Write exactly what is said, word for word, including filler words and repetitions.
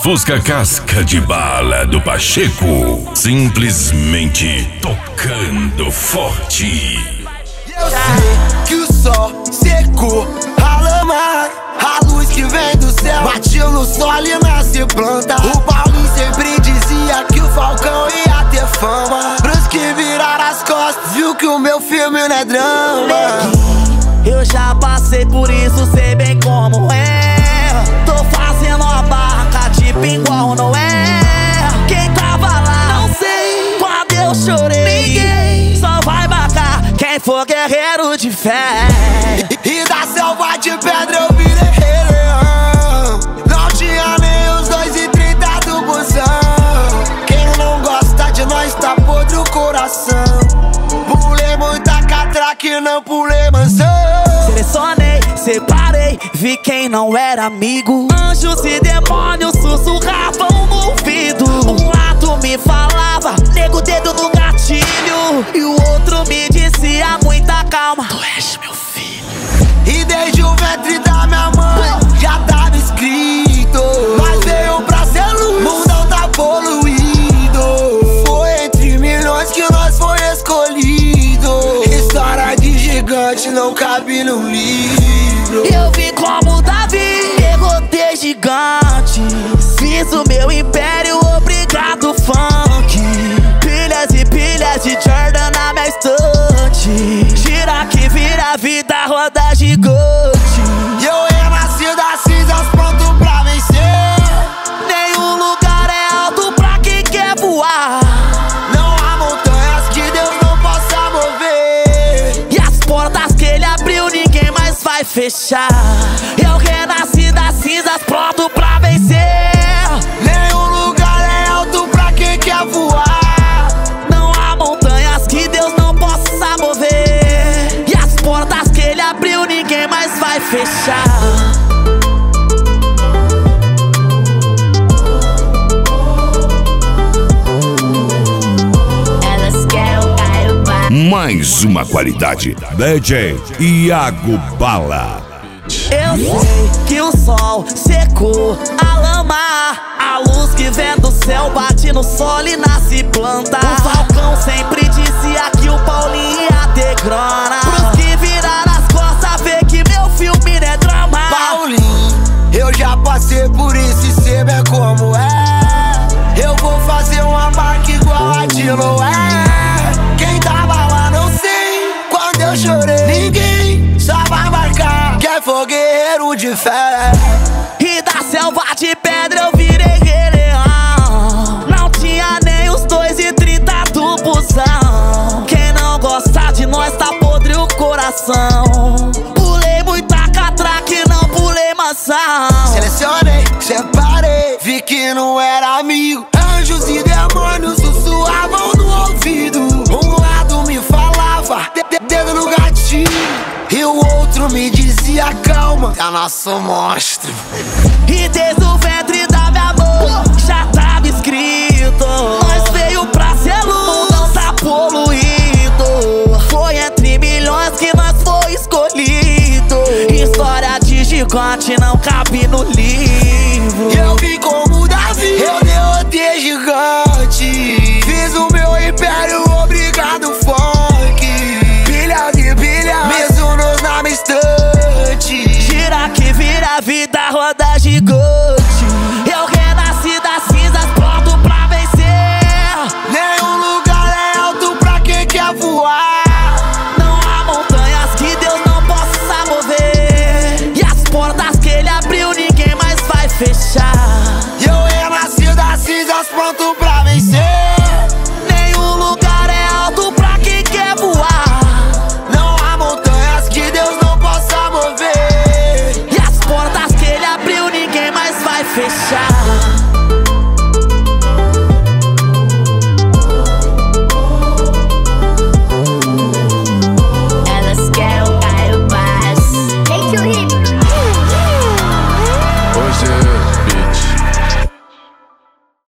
Fusca Casca de Bala do Pacheco, simplesmente tocando forte. Eu sei que o sol secou a lama, a luz que vem do céu bateu no solo e nasce planta. O Paulinho sempre dizia que o Falcão ia ter fama. Pros que viraram as costas, viu que o meu filme não é drama. Eu já passei por isso, sei bem como é. Tô fazendo a barraca de igual, não é? Quem tava lá, não sei. Quando eu chorei, ninguém só vai marcar quem for guerreiro de fé. E da selva de pedra eu virei rei leão. Não tinha nem os dois e trinta do busão. Quem não gosta de nós tá podre o coração. Pulei muita catraca e não pulei mansão. Selecionei, separei, vi quem não era amigo. Anjos e demônios sussurravam no ouvido. Um lado me falava, nego o dedo no gatilho, e o outro me dizia, muita calma, tu és meu filho. E desde o ventre da minha mãe já tava escrito, nós veio pra ser luz, o mundão tá poluído. Foi entre milhões que nós foi escolhido. História de gigante não cabe num livro. Eu vi como Davi derrotei gigantes, fiz o meu império, obrigado funk. Pilhas e pilhas de Jordan na minha estante, gira que vira a vida, roda gigante. E eu renasci das cinzas pronto pra vencer. Nenhum lugar é alto pra quem quer voar. Não há montanhas que Deus não possa mover. E as portas que ele abriu ninguém mais vai fechar. Eu renasci das cinzas pronto pra vencer. Nenhum lugar é alto pra quem quer voar. Não há montanhas que Deus não possa mover. E as portas que ele abriu ninguém mais vai fechar. Mais uma qualidade, D J Iago Bala. Eu sei que o sol secou a lama, a luz que vem do céu bate no solo e nasce planta. O Falcão sempre dizia que o Paulinho ia ter grana. Pros que viraram as costas, vê que meu filme não é drama. Paulinho, eu já passei por isso e sei bem como é. Eu vou fazer uma marca igual a de Noé. Quem tava lá não sei, quando eu chorei, ninguém só vai marcar quem for guerreiro de fé. E da selva de pedra eu virei rei leão. Não tinha nem os dois e trinta do busão. Quem não gosta de nós tá podre o coração. Pulei muita catraca e não pulei maçã. Selecionei, separei, vi que não era amigo. Anjos e demônios sussurravam no ouvido. Um lado me falava, de de dedo no gatilho, e o outro me dizia calma, é nosso monstro. E desde o ventre da minha mãe já tava escrito, nós veio pra ser luz, o mundão tá poluído. Foi entre milhões que nós foi escolhido. História de gigante não cai.